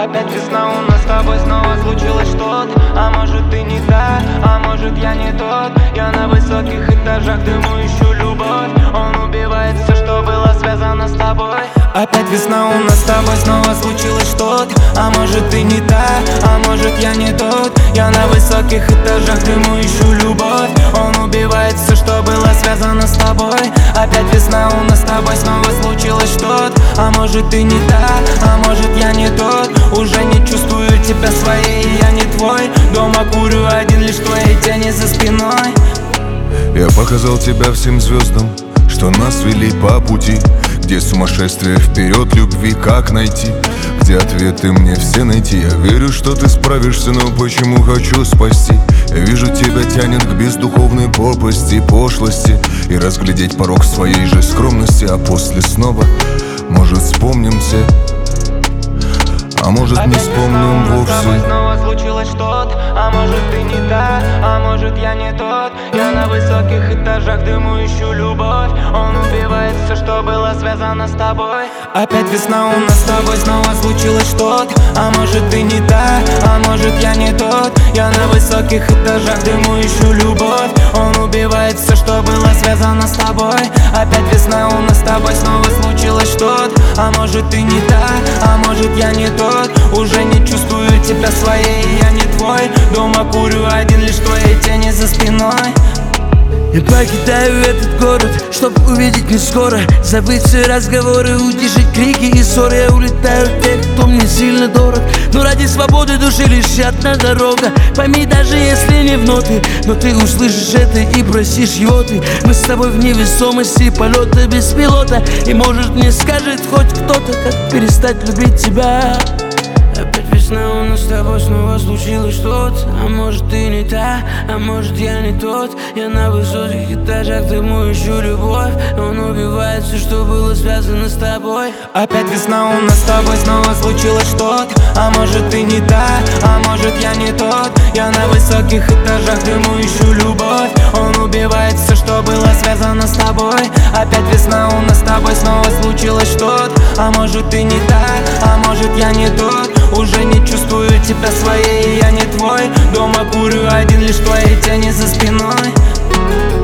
Опять весна, у нас с тобой снова случилось что-то. А может ты не та, а может я не тот. Я на высоких этажах дыму, ищу любовь. Он убивает все, что было связано с тобой. Опять весна, у нас с тобой снова случилось что-то. А может ты не та, а может я не тот. Я на высоких этажах дыму, ищу любовь. Он убивает все, что было связано с тобой. Опять весна, у нас с тобой снова случилось что-то. А может ты не та, а может я не тот. Уже не чувствую тебя своей, я не твой. Дома курю один, лишь твои тени за спиной. Я показал тебя всем звездам, что нас вели по пути, где сумасшествие вперед, любви как найти, где ответы мне все найти. Я верю, что ты справишься, но почему хочу спасти. Я вижу, тебя тянет к бездуховной пропасти, пошлости, и разглядеть порог своей же скромности. А после снова, может, вспомнимся, а может не вспомним вовсе. Опять весна, у нас с тобой снова случилось что-то. А может ты не та, а может я не тот. Я на высоких этажах дыму, ищу любовь. Он убивает все, что было связано с тобой. Опять весна, у нас с тобой снова случилось что-то. А может ты не та, а может я не тот. Я на высоких этажах дыму, ищу любовь. Он убивает все, что было связано с тобой. Опять весна, у нас с тобой снова случилось что-то. А может ты не та, а может я не тот. Уже не чувствую тебя своей, я не твой. Дома курю один, лишь твои тени за спиной. Я покидаю этот город, чтоб увидеть не скоро. Забыть все разговоры, утешить крики и ссоры. Я улетаю от тех, кто мне сильно дорог. Но ради свободы души лишь одна дорога. Пойми, даже если не в ноты, но ты услышишь это и бросишь его ты. Мы с тобой в невесомости полета без пилота. И может мне скажет хоть кто-то, как перестать любить тебя. Опять весна, у нас с тобой снова случилось что-то. А может ты не та, а может я не тот. Я на высоких этажах дыму, ищу любовь. Он убивает все, что было связано с тобой. Опять весна, у нас с тобой снова случилось что-то. А может ты не та, а может я не тот. Я на высоких этажах дыму, ищу любовь. Он убивает все, что было связано с тобой. Опять весна, у нас с тобой снова случилось что-то. А может ты не та, а может я не тот. Уже не чувствую тебя своей, я не твой. Дома курю один, лишь твои тени за спиной.